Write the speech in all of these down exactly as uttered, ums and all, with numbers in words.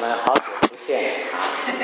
们好久不见啊！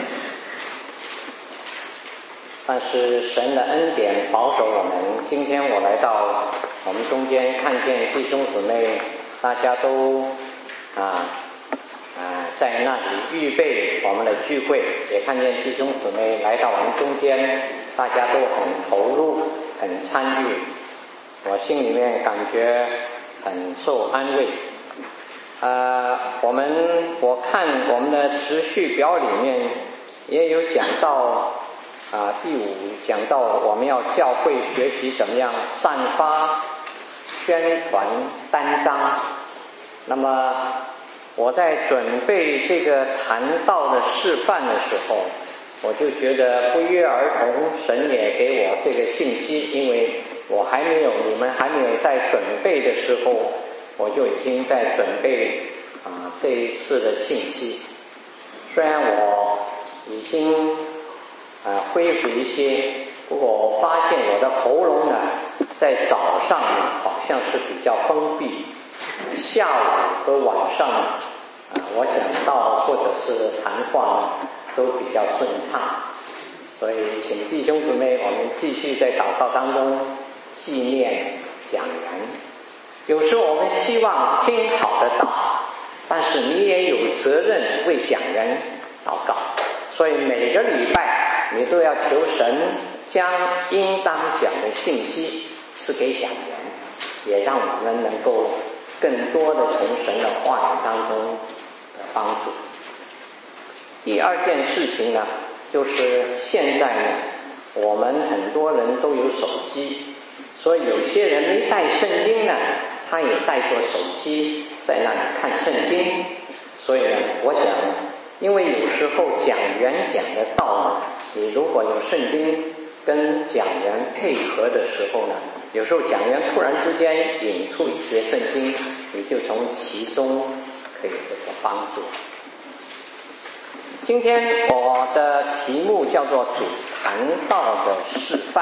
但是神的恩典保守我们，今天我来到我们中间，看见弟兄姊妹大家都啊啊在那里预备我们的聚会，也看见弟兄姊妹来到我们中间，大家都很投入，很参与，我心里面感觉很受安慰。呃，我们我看我们的时序表里面也有讲到啊、呃，第五讲到我们要教会学习怎么样散发、宣传、单张。那么我在准备这个谈道的示范的时候，我就觉得不约而同，神也给我这个信息，因为我还没有，你们还没有在准备的时候，我就已经在准备啊、呃、这一次的信息。虽然我已经啊、呃、恢复一些，不过我发现我的喉咙呢，在早上呢好像是比较封闭，下午和晚上啊、呃、我讲道或者是谈话呢都比较顺畅。所以请弟兄姊妹，我们继续在祷告当中纪念讲员。有时候我们希望听好的道，但是你也有责任为讲员祷告，所以每个礼拜你都要求神将应当讲的信息赐给讲员，也让我们能够更多的从神的话语当中的帮助。第二件事情呢，就是现在呢，我们很多人都有手机，所以有些人没带圣经呢，他也带着手机在那里看圣经。所以呢，我想，因为有时候讲员讲的道呢，你如果有圣经跟讲员配合的时候呢，有时候讲员突然之间引出一节圣经，你就从其中可以得到帮助。今天我的题目叫做主谈道的示范。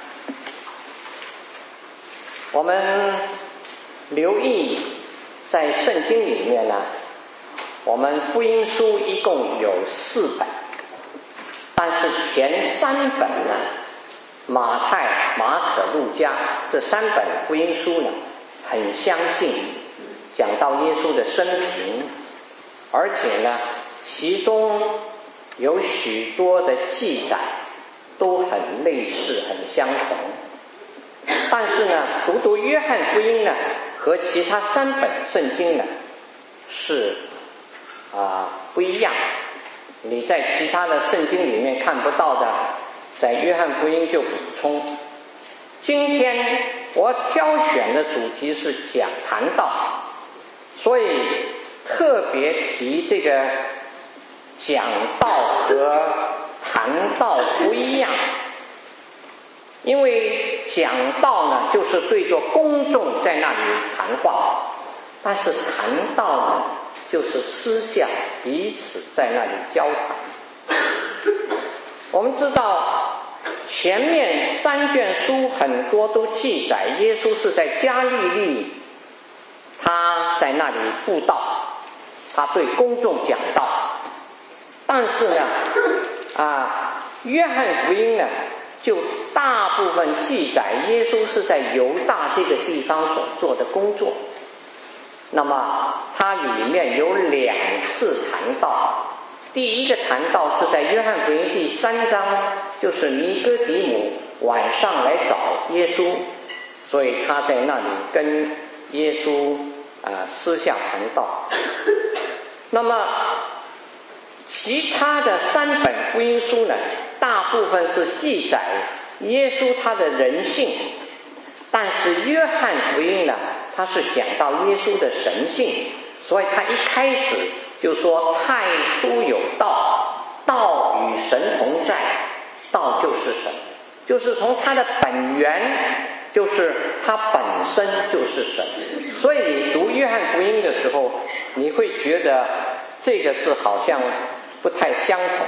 我们留意在圣经里面呢，我们福音书一共有四本，但是前三本呢，马太、马可、路加这三本福音书呢很相近，讲到耶稣的生平，而且呢其中有许多的记载都很类似，很相同。但是呢，读读约翰福音呢，和其他三本圣经呢是啊、呃、不一样。你在其他的圣经里面看不到的，在约翰福音就补充。今天我挑选的主题是讲谈道，所以特别提这个讲道和谈道不一样。因为讲道呢，就是对着公众在那里谈话，但是谈道呢，就是私下彼此在那里交谈。我们知道前面三卷书很多都记载耶稣是在加利利，他在那里布道，他对公众讲道。但是呢啊，约翰福音呢就大部分记载耶稣是在犹大这个地方所做的工作。那么它里面有两次谈道，第一个谈道是在约翰福音第三章，就是尼哥底母晚上来找耶稣，所以他在那里跟耶稣啊、呃、私下谈道。那么其他的三本福音书呢，大部分是记载耶稣他的人性，但是约翰福音呢，他是讲到耶稣的神性，所以他一开始就说太初有道，道与神同在，道就是神，就是从他的本源，就是他本身就是神。所以你读约翰福音的时候，你会觉得这个是好像不太相同。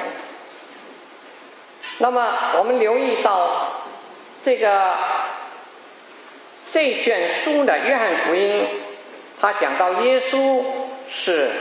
那么我们留意到这个这卷书呢，约翰福音他讲到耶稣是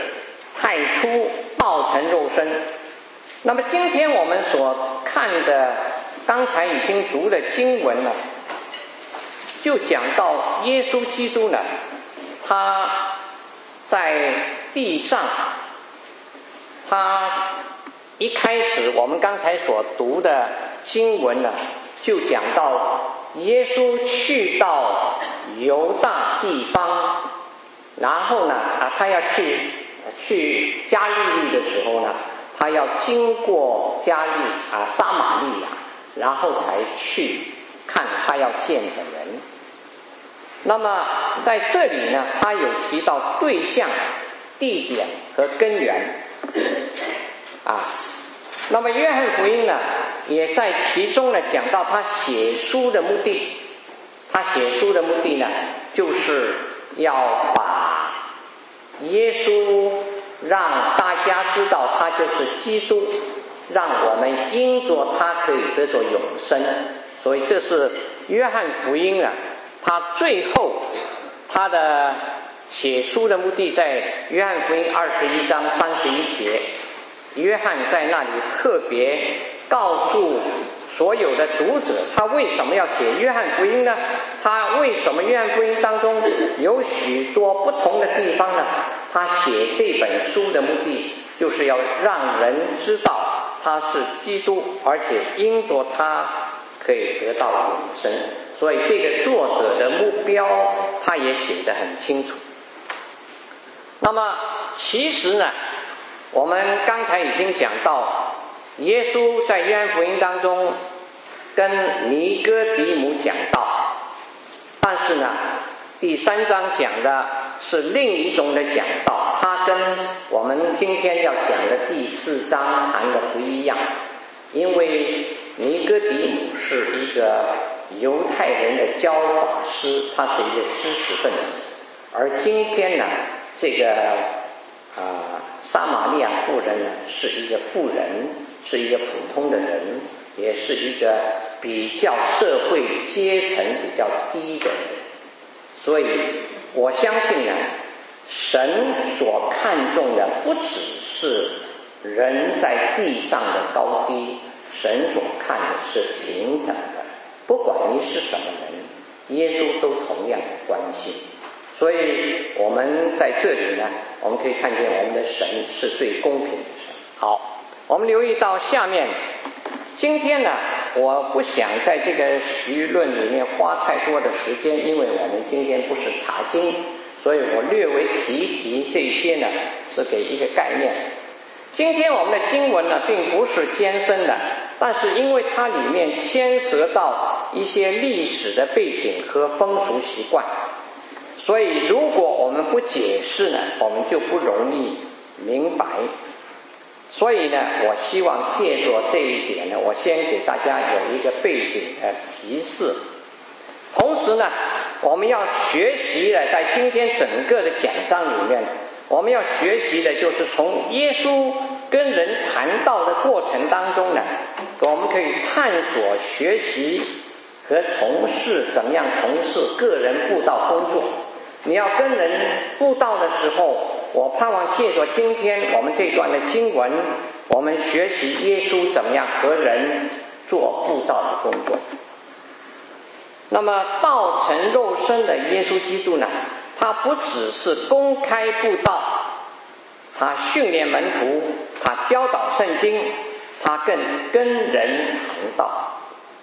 太初道成肉身。那么今天我们所看的，刚才已经读的经文呢，就讲到耶稣基督呢，他在地上，他一开始我们刚才所读的经文呢，就讲到耶稣去到犹大地方，然后呢啊，他要去去加利利的时候呢，他要经过加利啊撒玛利亚，然后才去看他要见的人。那么在这里呢，他有提到对象、地点和根源啊。那么约翰福音呢，也在其中呢讲到他写书的目的。他写书的目的呢，就是要把耶稣让大家知道他就是基督，让我们因着他可以得着永生。所以这是约翰福音啊，他最后他的写书的目的，在约翰福音二十一章三十一节，约翰在那里特别告诉所有的读者，他为什么要写约翰福音呢？他为什么约翰福音当中有许多不同的地方呢？他写这本书的目的，就是要让人知道他是基督，而且因着他可以得到永生。所以这个作者的目标他也写得很清楚。那么其实呢，我们刚才已经讲到，耶稣在约翰福音当中跟尼哥底母讲道，但是呢第三章讲的是另一种的讲道，它跟我们今天要讲的第四章谈的不一样。因为尼哥底母是一个犹太人的教法师，他是一个知识分子，而今天呢这个啊、呃，撒玛利亚妇人呢是一个妇人，是一个普通的人，也是一个比较社会阶层比较低的人。所以我相信呢，神所看重的不只是人在地上的高低，神所看的是平等的，不管你是什么人，耶稣都同样的关心。所以我们在这里呢，我们可以看见我们的神是最公平的神。好，我们留意到下面，今天呢，我不想在这个绪论里面花太多的时间，因为我们今天不是查经，所以我略微提一提这些呢，是给一个概念。今天我们的经文呢，并不是艰深的，但是因为它里面牵涉到一些历史的背景和风俗习惯，所以如果我们不解释呢，我们就不容易明白。所以呢，我希望借着这一点呢，我先给大家有一个背景的提示。同时呢，我们要学习的，在今天整个的讲章里面，我们要学习的就是从耶稣跟人谈道的过程当中呢，我们可以探索学习和从事怎么样从事个人布道工作。你要跟人布道的时候，我盼望借着今天我们这段的经文，我们学习耶稣怎么样和人做布道的工作。那么道成肉身的耶稣基督呢，他不只是公开布道，他训练门徒，他教导圣经，他更跟人谈道。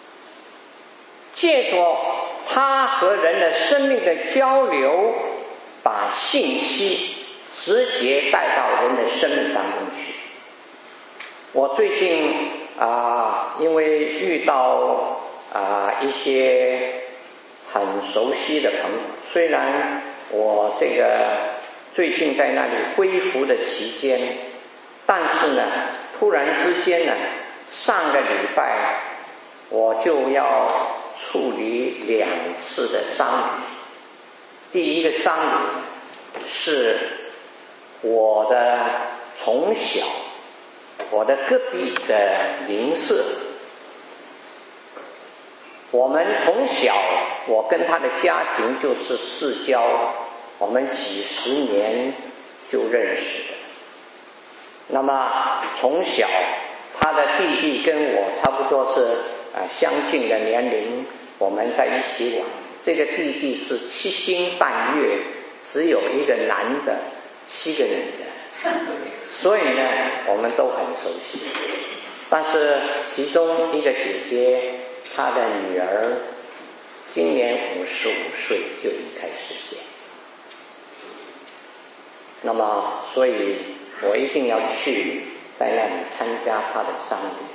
借着他和人的生命的交流，把信息直接带到人的生命当中去。我最近啊、呃，因为遇到啊、呃、一些很熟悉的朋友，虽然我这个最近在那里恢复的期间，但是呢，突然之间呢，上个礼拜我就要处理两次的丧礼。第一个丧礼是我的从小我的隔壁的邻舍，我们从小我跟他的家庭就是世交，我们几十年就认识的。 那么从小他的弟弟跟我差不多是呃相近的年龄，我们在一起玩。这个弟弟是七星半月，只有一个男的，七个女的，所以呢我们都很熟悉。但是其中一个姐姐，她的女儿今年五十五岁就离开世界，那么所以我一定要去在那里参加她的丧礼。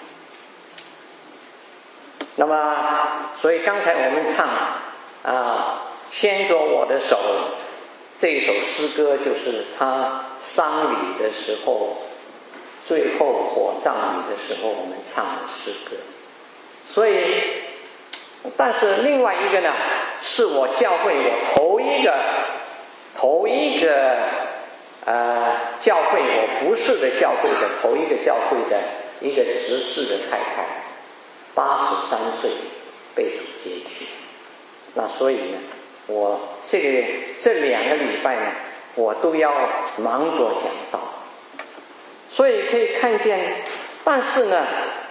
那么所以刚才我们唱啊，牵着我的手，这一首诗歌就是他丧礼的时候，最后火葬礼的时候我们唱的诗歌。所以但是另外一个呢，是我教会我头一个头一个呃教会我服侍的教会的头一个教会的一个执事的太太，八十三岁被主接去。那所以呢，我这个这两个礼拜呢，我都要忙着讲道，所以可以看见。但是呢，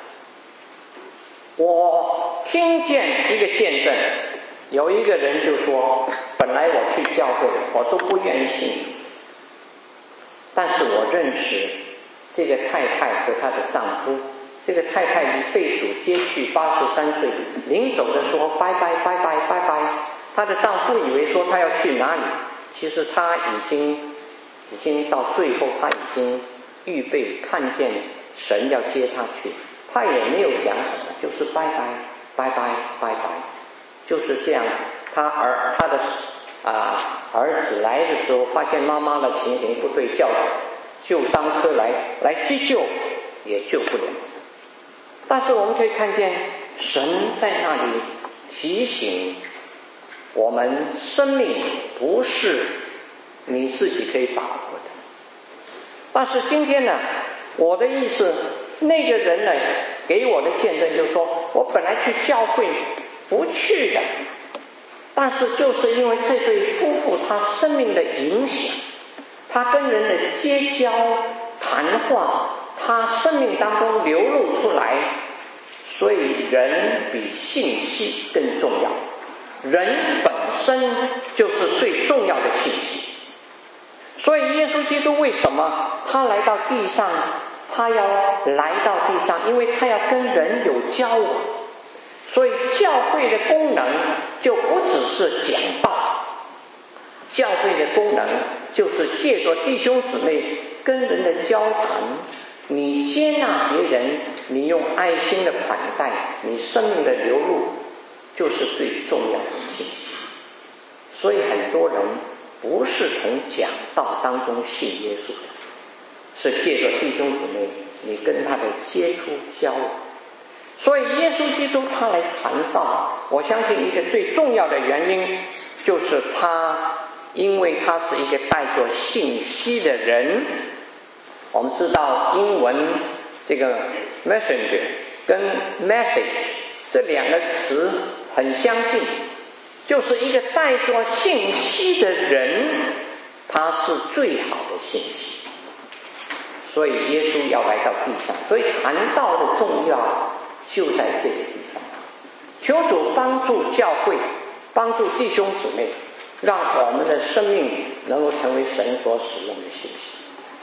我听见一个见证，有一个人就说，本来我去教会我都不愿意信主，但是我认识这个太太和她的丈夫。这个太太被主接去，八十三岁，临走的时候拜拜拜拜拜拜。她的丈夫以为说她要去哪里，其实她已经已经到最后，她已经预备看见神要接她去，她也没有讲什么，就是拜拜拜拜拜拜，就是这样。她儿她的啊儿子来的时候，发现妈妈的情形不对，叫救伤车来来急救，也救不了。但是我们可以看见神在那里提醒我们，生命不是你自己可以把握的。但是今天呢，我的意思，那个人呢给我的见证就是说，我本来去教会不去的，但是就是因为这对夫妇他生命的影响，他跟人的结交谈话，他生命当中流露出来，所以人比信息更重要，人本身就是最重要的信息。所以耶稣基督为什么他来到地上，他要来到地上，因为他要跟人有交往。所以教会的功能就不只是讲道，教会的功能就是借着弟兄姊妹跟人的交谈，你接纳别人，你用爱心的款待，你生命的流露就是最重要的信息。所以很多人不是从讲道当中信耶稣的，是借着弟兄姊妹你跟他的接触交往。所以耶稣基督他来谈道，我相信一个最重要的原因就是他，因为他是一个带着信息的人。我们知道英文这个 messenger 跟 message 这两个词很相近，就是一个带着信息的人，他是最好的信息。所以耶稣要来到地上，所以谈道的重要就在这个地方。求主帮助教会，帮助弟兄姊妹，让我们的生命能够成为神所使用的信息。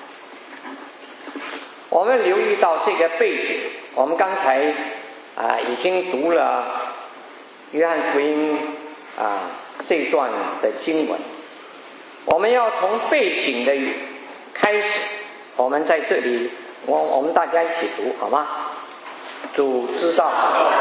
我们留意到这个背景，我们刚才啊、呃、已经读了约翰福音啊、呃、这段的经文，我们要从背景的开始，我们在这里，我我们大家一起读好吗？主知道。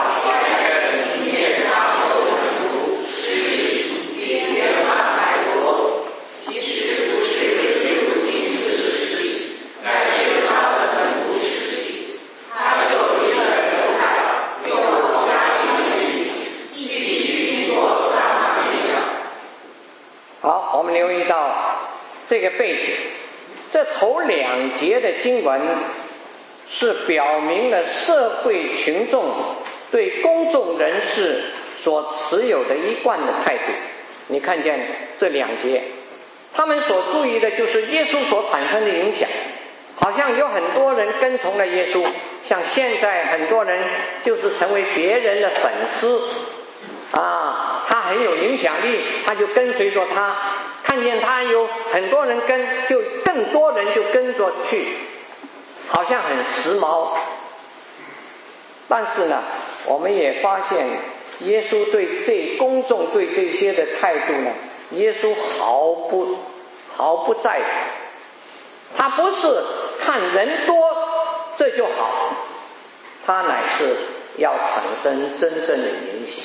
好，我们留意到这个背景，这头两节的经文是表明了社会群众对公众人士所持有的一贯的态度。你看见这两节，他们所注意的就是耶稣所产生的影响， 好像有很多人跟从了耶稣，像现在很多人就是成为别人的粉丝啊，他很有影响力，他就跟随着他，看见他有很多人跟，就更多人就跟着去，好像很时髦。但是呢，我们也发现耶稣对这公众对这些的态度呢，耶稣毫不毫不在乎，他不是看人多这就好，他乃是要产生真正的影响。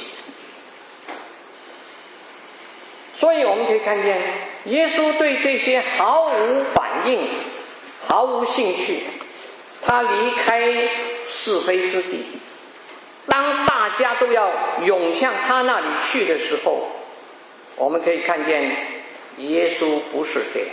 所以我们可以看见耶稣对这些毫无反应，毫无兴趣，他离开是非之地，当大家都要涌向他那里去的时候，我们可以看见耶稣不是这样。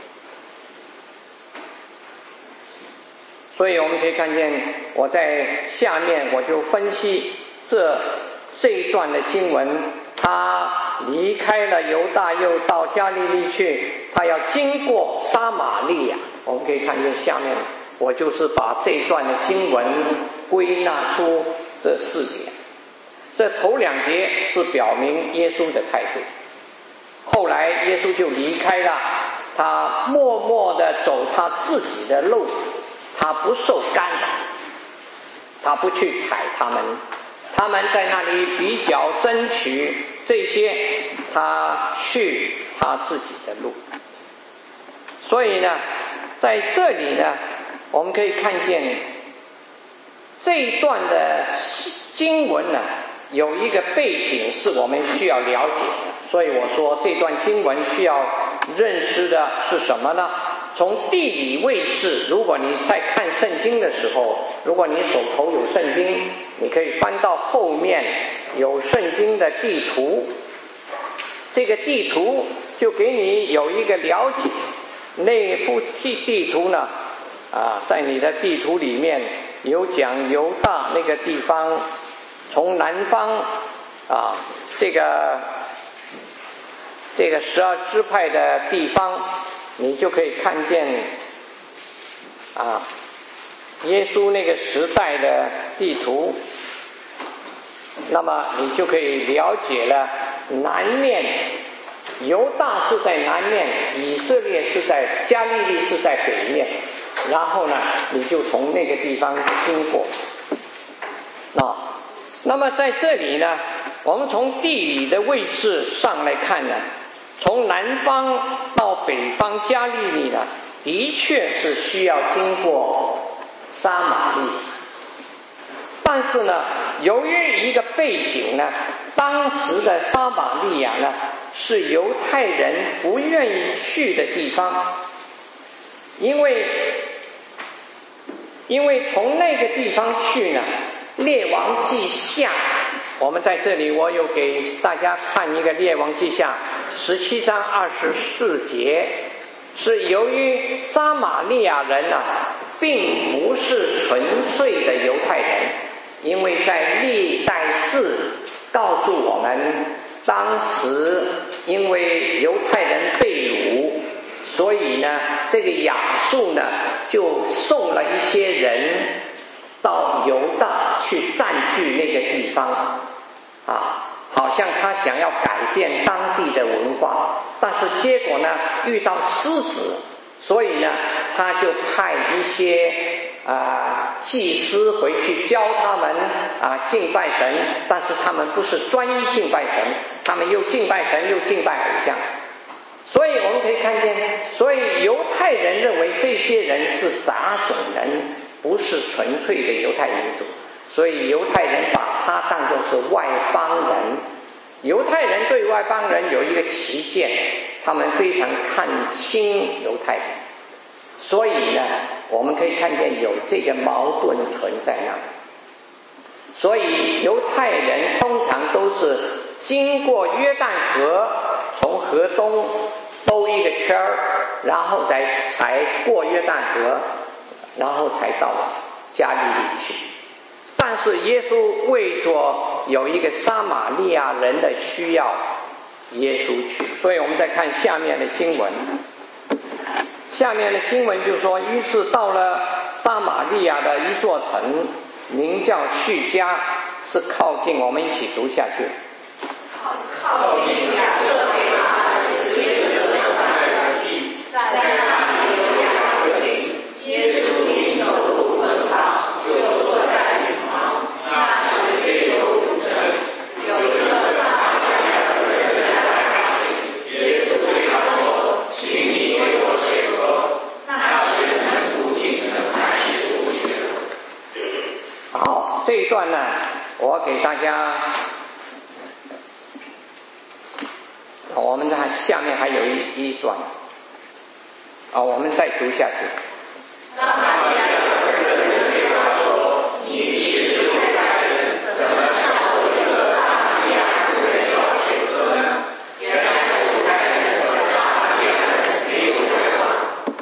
所以我们可以看见，我在下面我就分析这这一段的经文，他离开了犹大，又到加利利去，他要经过撒玛利亚。我们可以看见下面，我就是把这一段的经文归纳出这四点。这头两节是表明耶稣的态度，后来耶稣就离开了，他默默地走他自己的路，他不受干扰，他不去踩他们，他们在那里比较争取这些，他去他自己的路。所以呢，在这里呢，我们可以看见这一段的经文呢，有一个背景是我们需要了解的。所以我说这段经文需要认识的是什么呢？从地理位置，如果你在看圣经的时候，如果你手头有圣经，你可以翻到后面有圣经的地图，这个地图就给你有一个了解。那幅地地图呢，啊，在你的地图里面有讲犹大那个地方，从南方啊，这个这个十二支派的地方，你就可以看见啊，耶稣那个时代的地图，那么你就可以了解了南面，犹大是在南面，以色列是在加利利是在北面，然后呢，你就从那个地方经过。那那么在这里呢，我们从地理的位置上来看呢，从南方到北方加利利呢，的确是需要经过撒玛利亚。但是呢，由于一个背景呢，当时的撒玛利亚呢，是犹太人不愿意去的地方，因为因为从那个地方去呢，列王记下，我们在这里我有给大家看一个列王记下十七章二十四节，是由于撒玛利亚人呢、啊，并不是纯粹的犹太人，因为在历代志告诉我们，当时因为犹太人被掳，所以呢，这个亚述呢就送了一些人到犹大去占据那个地方啊，好像他想要改变当地的文化，但是结果呢遇到狮子，所以呢他就派一些啊祭司回去教他们啊敬拜神，但是他们不是专一敬拜神，他们又敬拜神又敬拜偶像。所以我们可以看见，所以犹太人认为这些人是杂种人，不是纯粹的犹太民族，所以犹太人把他当作是外邦人。犹太人对外邦人有一个歧见，他们非常看轻犹太人，所以呢，我们可以看见有这个矛盾存在那里。所以犹太人通常都是经过约旦河，从河东兜一个圈儿，然后再才过约旦河，然后才到加利利去。但是耶稣为着有一个撒玛利亚人的需要，耶稣去。所以我们再看下面的经文，下下面的经文就说，于是到了撒玛利亚的一座城，名叫叙加，是靠近，我们一起读下去。 靠近雅各腓马是耶稣所在的地，在那里有两个井，耶稣一走路奔跑，就坐在井旁，那时约有午正。有一个撒玛利亚人来打水，耶稣对他说：“请你给我水喝。”那水门徒进城买水过去了。 好，这一段呢，我给大家。我们还下面还有一一段，啊，我们再读下去。 撒玛利亚人对他说：“你岂是犹太人，怎么向我一个撒玛利亚人要水喝呢？”原来犹太人和撒玛利亚人没有来往。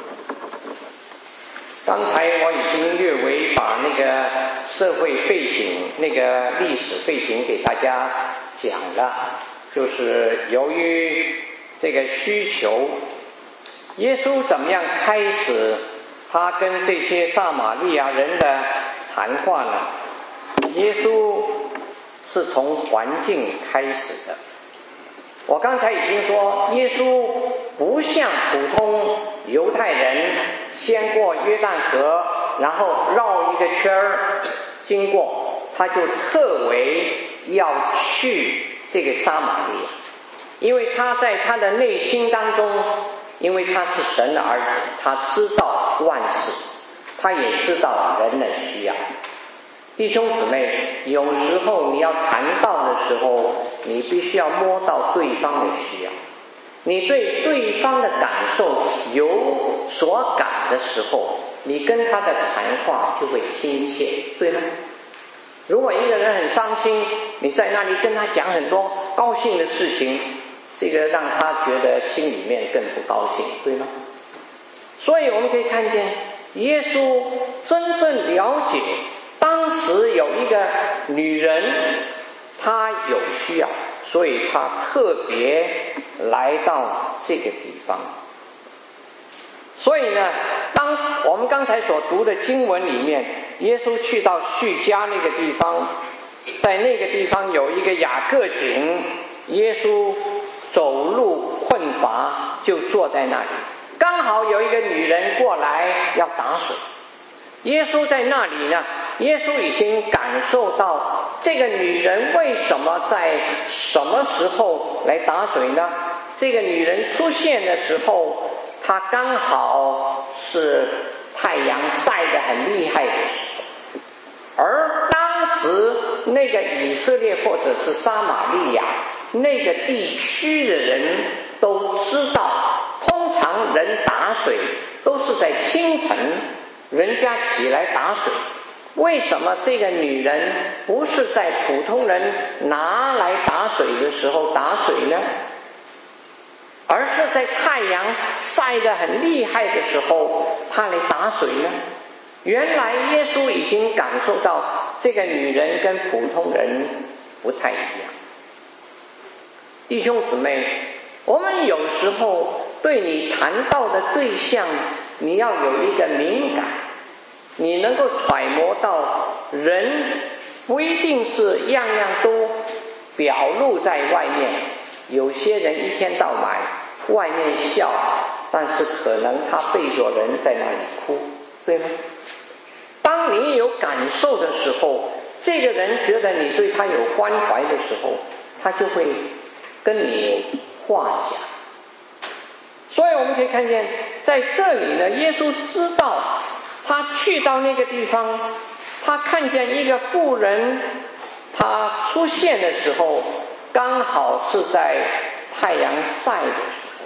刚才我已经略微把那个社会背景、那个历史背景给大家讲了。就是由于这个需求，耶稣怎么样开始他跟这些撒玛利亚人的谈话呢？耶稣是从环境开始的。我刚才已经说，耶稣不像普通犹太人先过约旦河，然后绕一个圈儿经过，他就特为要去这个撒玛利亚，因为他在他的内心当中，因为他是神的儿子，他知道万事，他也知道人的需要。弟兄姊妹，有时候你要谈道的时候，你必须要摸到对方的需要，你对对方的感受有所感的时候，你跟他的谈话就会亲切，对吗？如果一个人很伤心，你在那里跟他讲很多高兴的事情，这个让他觉得心里面更不高兴，对吗？所以我们可以看见，耶稣真正了解当时有一个女人，她有需要，所以她特别来到这个地方。所以呢，当我们刚才所读的经文里面，耶稣去到叙加那个地方，在那个地方有一个雅各井，耶稣走路困乏，就坐在那里，刚好有一个女人过来要打水。耶稣在那里呢，耶稣已经感受到这个女人为什么在什么时候来打水呢？这个女人出现的时候，她刚好是太阳晒得很厉害的时候，而当时那个以色列或者是撒玛利亚那个地区的人都知道，通常人打水都是在清晨人家起来打水，为什么这个女人不是在普通人拿来打水的时候打水呢？而是在太阳晒得很厉害的时候她来打水呢？原来耶稣已经感受到这个女人跟普通人不太一样。弟兄姊妹，我们有时候对你谈到的对象，你要有一个敏感，你能够揣摩到人不一定是样样都表露在外面，有些人一天到晚外面笑，但是可能他背着人在那里哭，对吗？当你有感受的时候，这个人觉得你对他有关怀的时候，他就会跟你有话讲。所以我们可以看见，在这里呢，耶稣知道他去到那个地方，他看见一个妇人，他出现的时候刚好是在太阳晒的时候，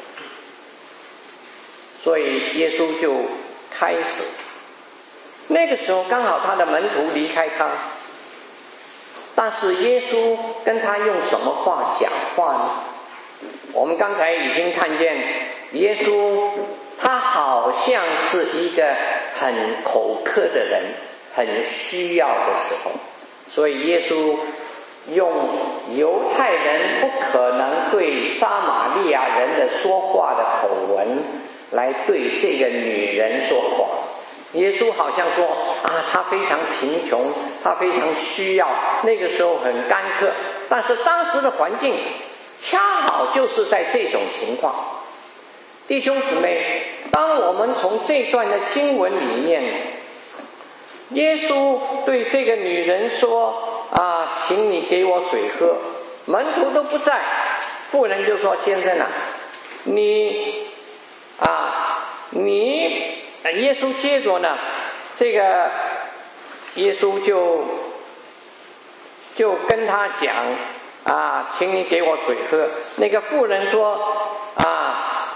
所以耶稣就开始，那个时候刚好他的门徒离开他，但是耶稣跟他用什么话讲话呢？我们刚才已经看见耶稣他好像是一个很口渴的人，很需要的时候，所以耶稣用犹太人不可能对撒玛利亚人的说话的口吻来对这个女人说话。耶稣好像说啊，他非常贫穷，他非常需要，那个时候很干渴，但是当时的环境恰好就是在这种情况。弟兄姊妹，当我们从这段的经文里面，耶稣对这个女人说啊，请你给我水喝，门徒都不在，妇人就说，先生啊，你啊你耶稣接着呢，这个耶稣就就跟他讲啊，请你给我水喝。那个妇人说啊，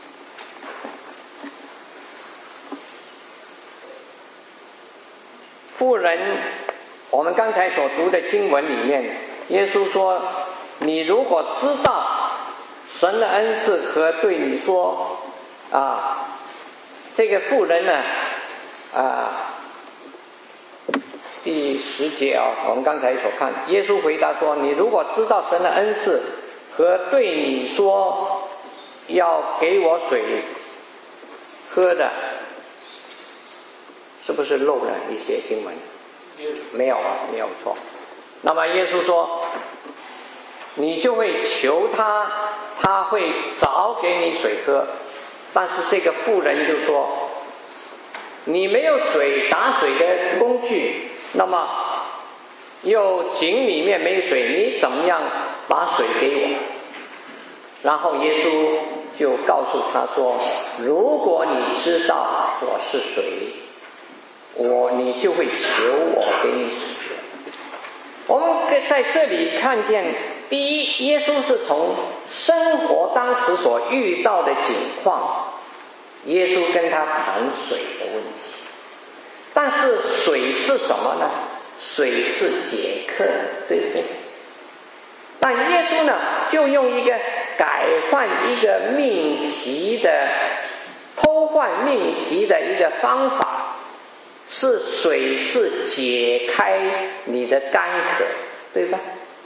妇人，我们刚才所读的经文里面，耶稣说，你如果知道神的恩赐和对你说啊，这个妇人呢啊，第十节啊，我们刚才所看，耶稣回答说，你如果知道神的恩赐和对你说要给我水喝的，是不是漏了一些经文？没有，没有错。那么耶稣说，你就会求他，他会早给你水喝。但是这个妇人就说，你没有水打水的工具，那么又井里面没水，你怎么样把水给我？然后耶稣就告诉他说，如果你知道我是谁，我你就会求我给你水喝。我们在这里看见，第一，耶稣是从生活当时所遇到的境况，耶稣跟他谈水的问题。但是水是什么呢？水是解渴，对不对？那耶稣呢，就用一个改换一个命题的偷换命题的一个方法，是水是解开你的干渴，对吧？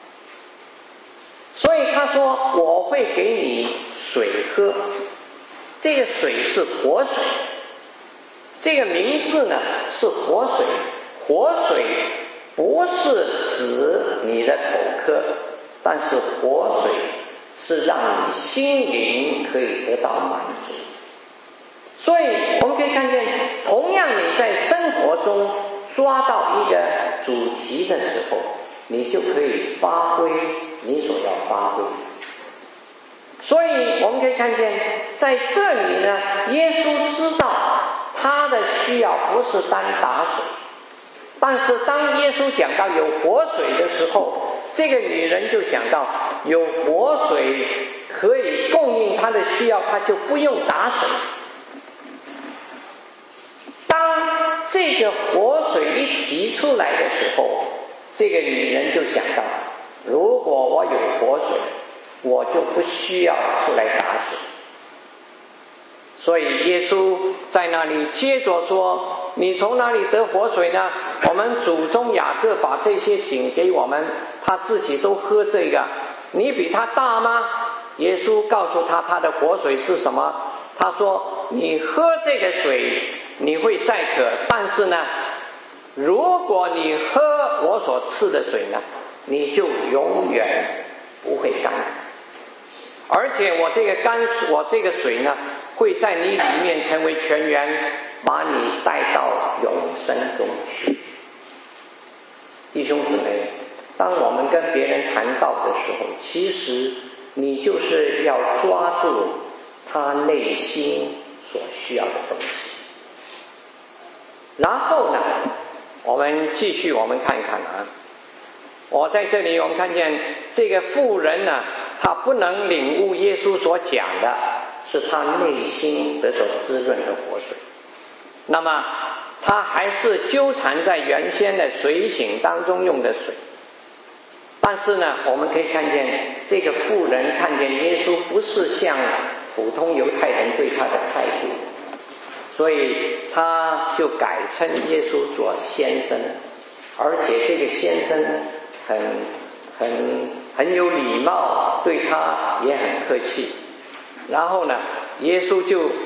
所以他说我会给你水喝，这个水是活水，这个名字呢是活水。活水不是指你的口渴，但是活水是让你心灵可以得到满足。所以我们可以看见，同样你在生活中抓到一个主题的时候，你就可以发挥你所要发挥。所以我们可以看见，在这里呢，耶稣知道他的需要不是单打水，但是当耶稣讲到有活水的时候，这个女人就想到有活水可以供应她的需要，她就不用打水。当这个活水一提出来的时候，这个女人就想到，如果我有活水，我就不需要出来打水。所以耶稣在那里接着说，你从哪里得活水呢？我们祖宗雅各把这些井给我们，他自己都喝这个，你比他大吗？耶稣告诉他他的活水是什么，他说你喝这个水你会再渴，但是呢，如果你喝我所赐的水呢，你就永远不会干，而且我这个干我这个水呢，会在你里面成为泉源，把你带到永生中去。弟兄姊妹，当我们跟别人谈道的时候，其实你就是要抓住他内心所需要的东西。然后呢，我们继续我们看一看啊，我在这里我们看见这个妇人呢，她不能领悟耶稣所讲的是她内心得着滋润的活水，那么她还是纠缠在原先的水井当中用的水。但是呢，我们可以看见这个妇人看见耶稣不是像普通犹太人对他的态度，所以他就改称耶稣做先生，而且这个先生很很很有礼貌，对他也很客气。然后呢，耶稣就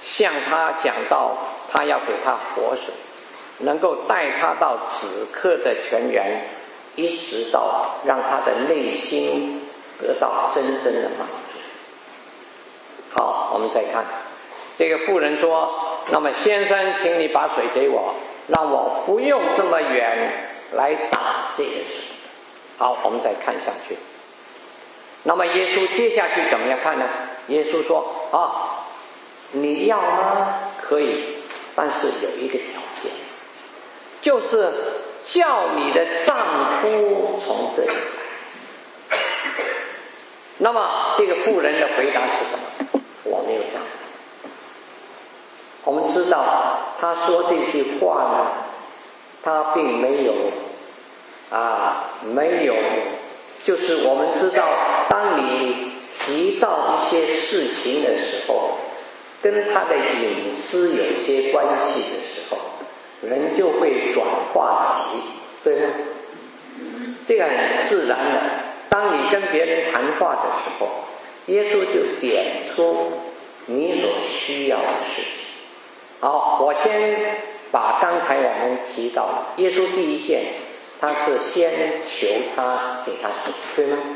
向他讲到他要给他活水，能够带他到止渴的泉源，一直到让他的内心得到真正的满足。好，我们再看这个妇人说，那么先生，请你把水给我，让我不用这么远来打这个水。好，我们再看下去。那么耶稣接下去怎么样看呢？耶稣说啊，你要吗？可以，但是有一个条件，就是叫你的丈夫从这里来。那么这个妇人的回答是什么？我没有丈夫。我们知道他说这句话呢，他并没有啊，没有，就是我们知道，当你提到一些事情的时候，跟他的隐私有些关系的时候，人就会转话题，对吗？这个很自然的。当你跟别人谈话的时候，耶稣就点出你所需要的事情。好，我先把刚才我们提到的，耶稣第一件，他是先求他给他水，对吗？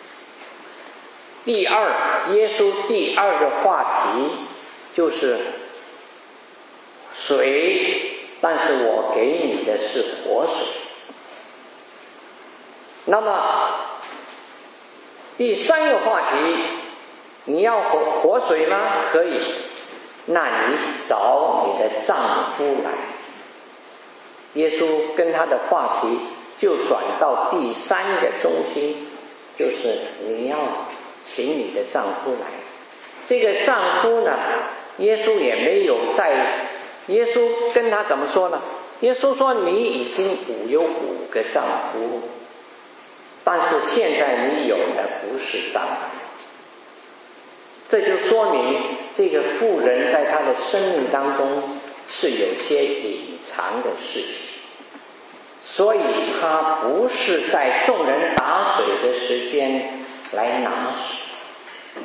第二，耶稣第二个话题就是水，但是我给你的是活水。那么第三个话题，你要活活水吗？可以，那你找你的丈夫来。耶稣跟他的话题就转到第三个中心，就是你要请你的丈夫来。这个丈夫呢，耶稣也没有在，耶稣跟他怎么说呢？耶稣说你已经五有五个丈夫，但是现在你有的不是丈夫。这就说明这个妇人在她的生命当中是有些隐藏的事情，所以她不是在众人打水的时间来拿水。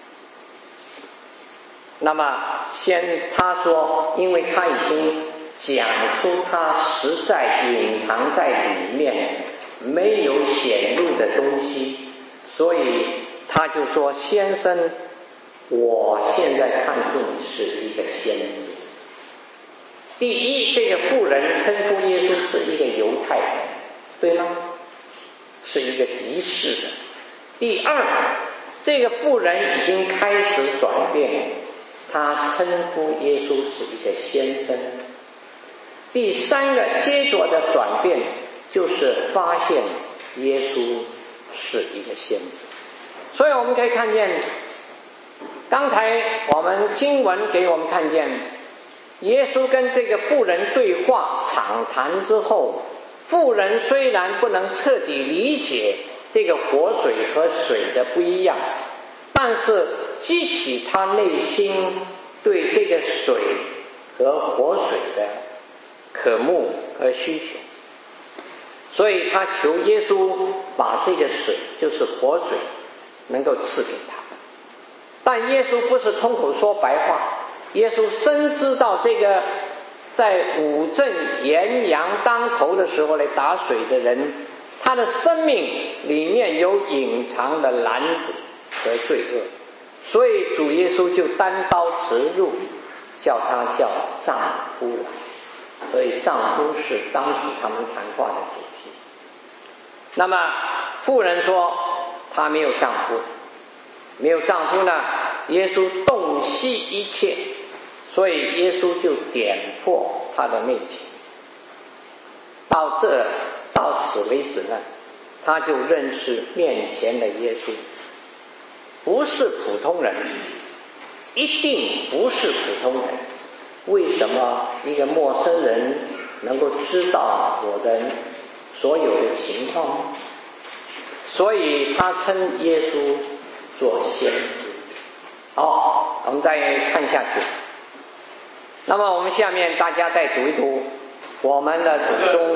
那么先他说，因为他已经讲出他实在隐藏在里面没有显露的东西，所以他就说，先生，我现在看出你是一个先知。第一，这个妇人称呼耶稣是一个犹太人，对吗？是一个敌视的。第二，这个妇人已经开始转变，他称呼耶稣是一个先生。第三个接着的转变就是发现耶稣是一个先知。所以我们可以看见，刚才我们经文给我们看见，耶稣跟这个妇人对话畅谈之后，妇人虽然不能彻底理解这个活水和水的不一样，但是激起他内心对这个水和活水的渴慕和需求，所以他求耶稣把这个水，就是活水，能够赐给他。但耶稣不是空口说白话，耶稣深知道这个在五阵炎阳当头的时候来打水的人，他的生命里面有隐藏的拦阻和罪恶，所以主耶稣就单刀直入，叫他叫丈夫来。所以丈夫是当时他们谈话的主题。那么妇人说她没有丈夫，没有丈夫呢，耶稣洞悉一切，所以耶稣就点破她的内情。到这到此为止呢，他就认识面前的耶稣不是普通人，一定不是普通人。为什么一个陌生人能够知道我的所有的情况呢？所以他称耶稣做先知。好，我们再看下去。那么我们下面大家再读一读我们的祖宗。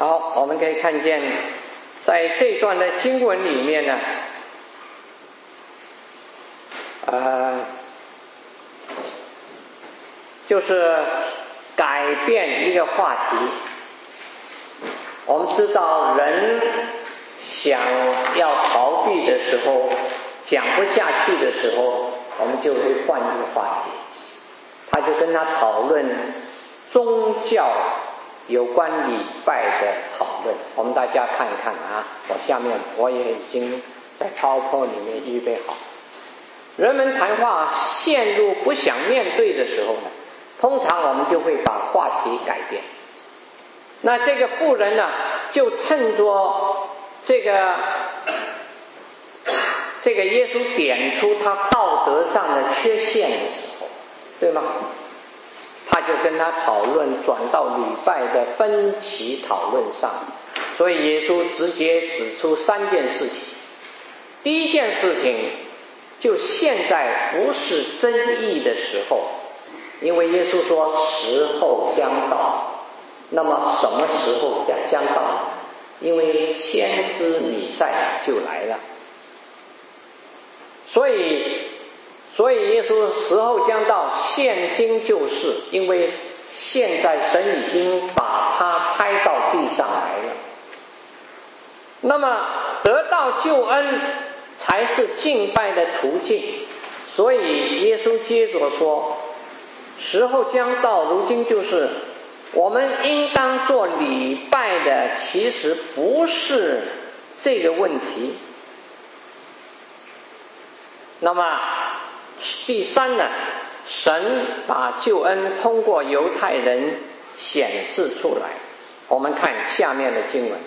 好，我们可以看见在这段的经文里面呢，呃，就是改变一个话题。我们知道人想要逃避的时候，讲不下去的时候，我们就会换一个话题。他就跟他讨论宗教有关礼拜的讨论。我们大家看一看啊，我下面我也已经在 PowerPoint 里面预备好。人们谈话陷入不想面对的时候呢，通常我们就会把话题改变。那这个妇人呢，就趁着这个这个耶稣点出他道德上的缺陷的时候，对吗？他就跟他讨论转到礼拜的分歧讨论上，所以耶稣直接指出三件事情。第一件事情，就现在不是争议的时候，因为耶稣说时候将到。那么什么时候将将到？因为先知弥赛亚就来了，所以所以耶稣时候将到，现今就是，因为现在神已经把他拆到地上来了。那么得到救恩才是敬拜的途径，所以耶稣接着说，时候将到，如今就是。我们应当做礼拜的，其实不是这个问题。那么第三呢，神把救恩通过犹太人显示出来。我们看下面的经文，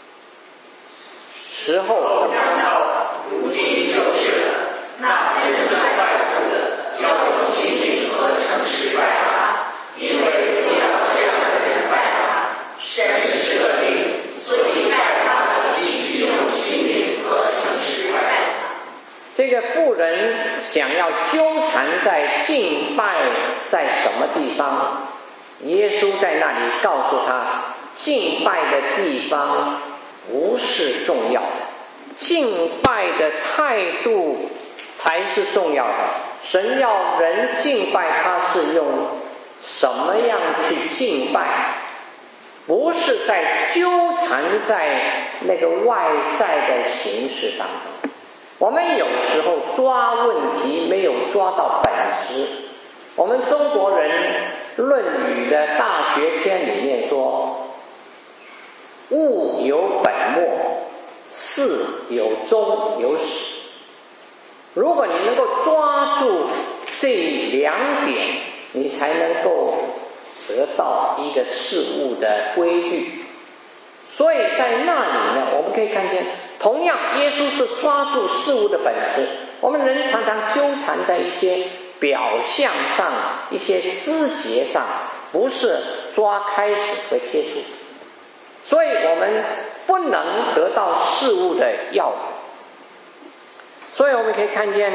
时候将到， 如今就是了。那真正拜主的，要用心灵和诚实拜他，因为主要这样的人拜他。神是个灵，所以拜他的必须用心灵和诚实拜他。 这个妇人想要纠缠在敬拜在什么地方，耶稣在那里告诉他，敬拜的地方不是重要的，敬拜的态度才是重要的。神要人敬拜他是用什么样去敬拜，不是在纠缠在那个外在的形式当中。我们有时候抓问题没有抓到本质。我们中国人论语的大学篇里面说，物有本末，事有终有始。如果你能够抓住这两点，你才能够得到一个事物的规律。所以在那里呢，我们可以看见，同样耶稣是抓住事物的本质。我们人常常纠缠在一些表象上，一些枝节上，不是抓开始和结束，所以我们不能得到事物的要领。所以我们可以看见，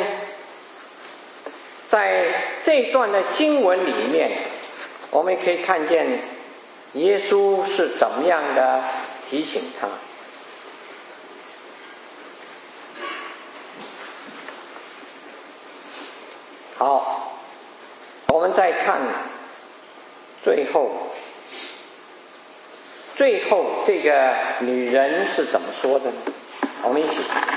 在这段的经文里面，我们可以看见耶稣是怎么样的提醒他。好，我们再看最后，最后这个女人是怎么说的呢？我们一起看。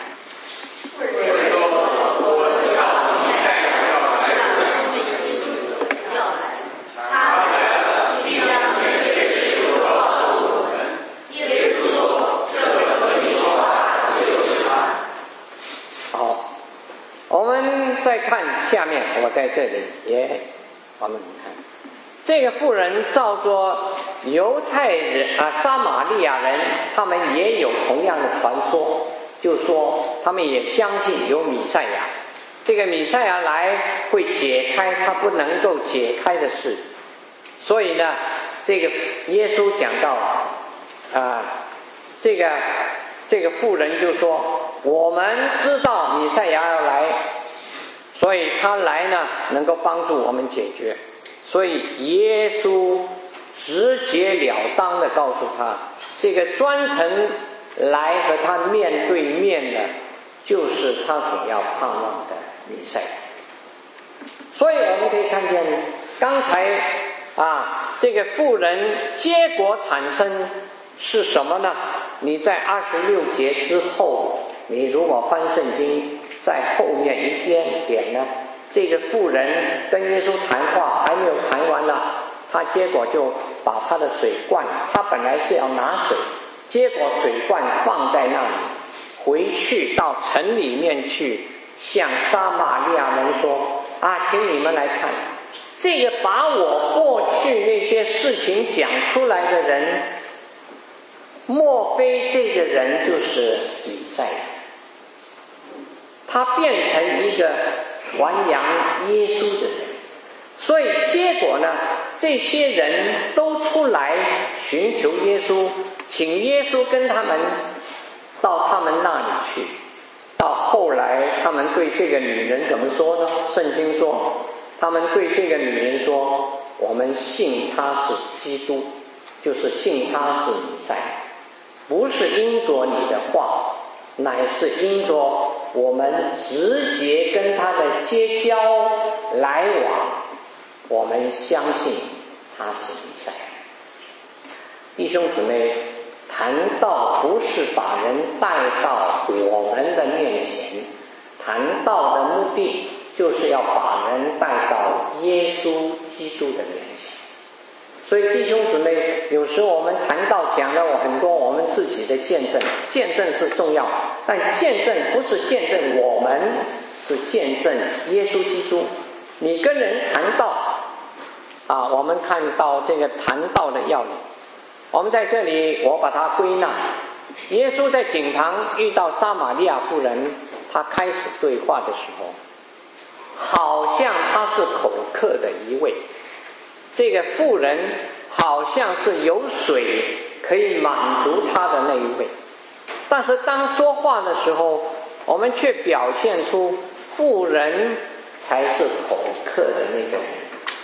再看下面，我在这里也我们看这个妇人照着犹太人啊撒玛利亚人，他们也有同样的传说，就是说他们也相信有弥赛亚，这个弥赛亚来会解开他不能够解开的事。所以呢，这个耶稣讲到啊，这个这个妇人就说，我们知道弥赛亚要来，所以他来呢能够帮助我们解决。所以耶稣直截了当的告诉他， 这个专程来和他面对面的，就是他所要盼望的弥赛亚。所以我们可以看见，刚才啊，这个妇人结果产生是什么呢？你在二十六节之后，你如果翻圣经，在后面一点点呢，这个妇人跟耶稣谈话还没有谈完呢，他结果就把他的水罐，他本来是要拿水，结果水罐放在那里，回去到城里面去向撒玛利亚人说啊，请你们来看，这个把我过去那些事情讲出来的人，莫非这个人就是弥赛亚？他变成一个传扬耶稣的人，所以结果呢，这些人都出来寻求耶稣，请耶稣跟他们到他们那里去。到后来他们对这个女人怎么说呢？圣经说他们对这个女人说，我们信他是基督，就是信他是弥赛亚，不是因着你的话，乃是因着我们直接跟他的结交来往，我们相信他是弥赛亚。弟兄姊妹，谈道不是把人带到我们的面前，谈道的目的就是要把人带到耶稣基督的面前。所以弟兄姊妹，有时候我们谈道讲了很多我们自己的见证，见证是重要，但见证不是见证我们，是见证耶稣基督。你跟人谈道啊，我们看到这个谈道的要领，我们在这里我把它归纳，耶稣在井旁遇到撒玛利亚妇人，他开始对话的时候，好像他是口渴的一位，这个妇人好像是有水可以满足他的那一位，但是当说话的时候，我们却表现出妇人才是口渴的那个人。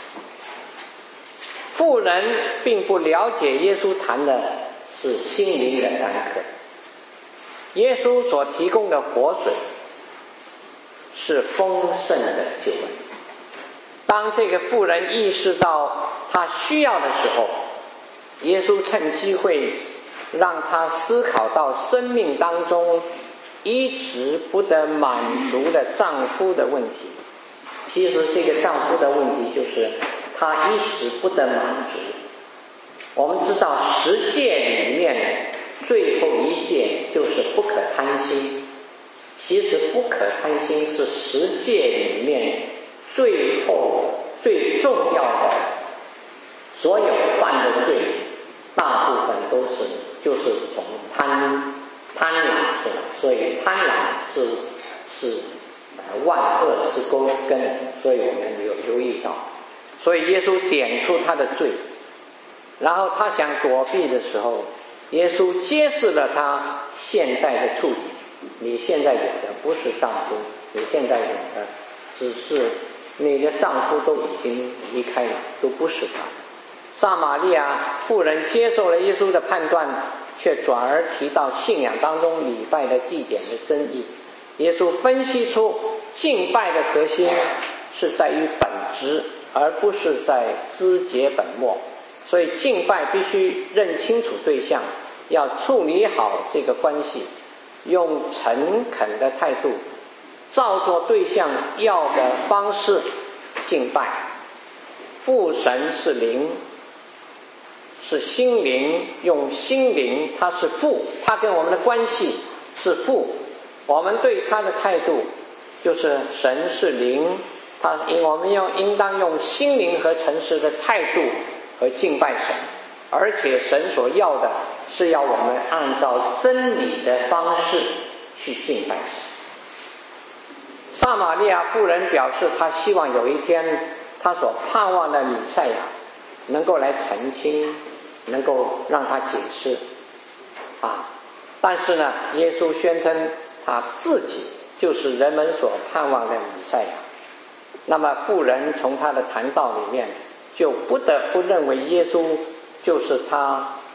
妇人并不了解耶稣谈的是心灵的干渴，耶稣所提供的活水是丰盛的救恩。当这个妇人意识到她需要的时候，耶稣趁机会让她思考到生命当中一直不得满足的丈夫的问题。其实这个丈夫的问题就是他一直不得满足。我们知道十诫里面最后一诫就是不可贪心，其实不可贪心是十诫里面最后最重要的，所有犯的罪大部分都是就是从贪贪婪出来，所以贪婪是是万恶之根，所以我们有留意到，所以耶稣点出他的罪，然后他想躲避的时候，耶稣揭示了他现在的处境。你现在有的不是丈夫，你现在有的只是你的丈夫都已经离开了，都不是他。撒玛利亚妇人接受了耶稣的判断，却转而提到信仰当中礼拜的地点的争议。耶稣分析出敬拜的核心是在于本质，而不是在枝节本末，所以敬拜必须认清楚对象，要处理好这个关系，用诚恳的态度照着对象要的方式敬拜。父神是灵，是心灵，用心灵，他是父，他跟我们的关系是父，我们对他的态度就是神是灵，他我们要应当用心灵和诚实的态度和敬拜神，而且神所要的是要我们按照真理的方式去敬拜神。撒玛利亚妇人表示，她希望有一天她所盼望的弥赛亚能够来澄清，能够让她解释啊。但是呢，耶稣宣称他自己就是人们所盼望的弥赛亚。那么妇人从他的谈道里面就不得不认为耶稣就是他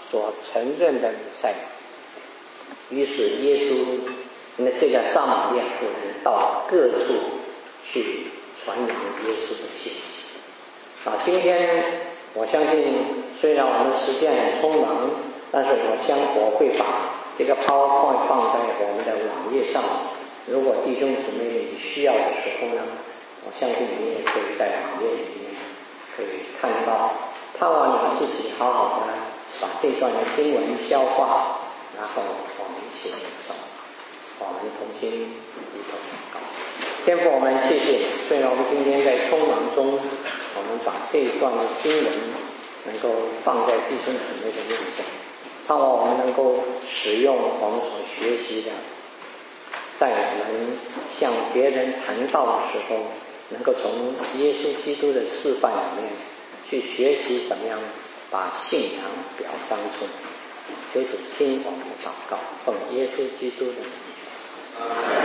所承认的弥赛亚。于是耶稣那这个撒玛利亚妇人到各处去传扬耶稣的信息。啊，今天我相信虽然我们时间很匆忙，但是我将我会把这个 PowerPoint 放在我们的网页上。如果弟兄姊妹你需要的时候呢，我相信你也可以在网页里面可以看到，盼望你自己好好的把这段的经文消化，然后我们一起领受，我们同心一同祷告。天父，我们谢谢你，虽然我们今天在匆忙中，我们把这一段的经文能够放在弟兄姊妹的面前，盼望我们能够使用我们所学习的，在我们向别人谈道的时候，能够从耶稣基督的示范里面去学习怎么样把信仰表彰出来。求主听我们的祷告，奉耶稣基督的名。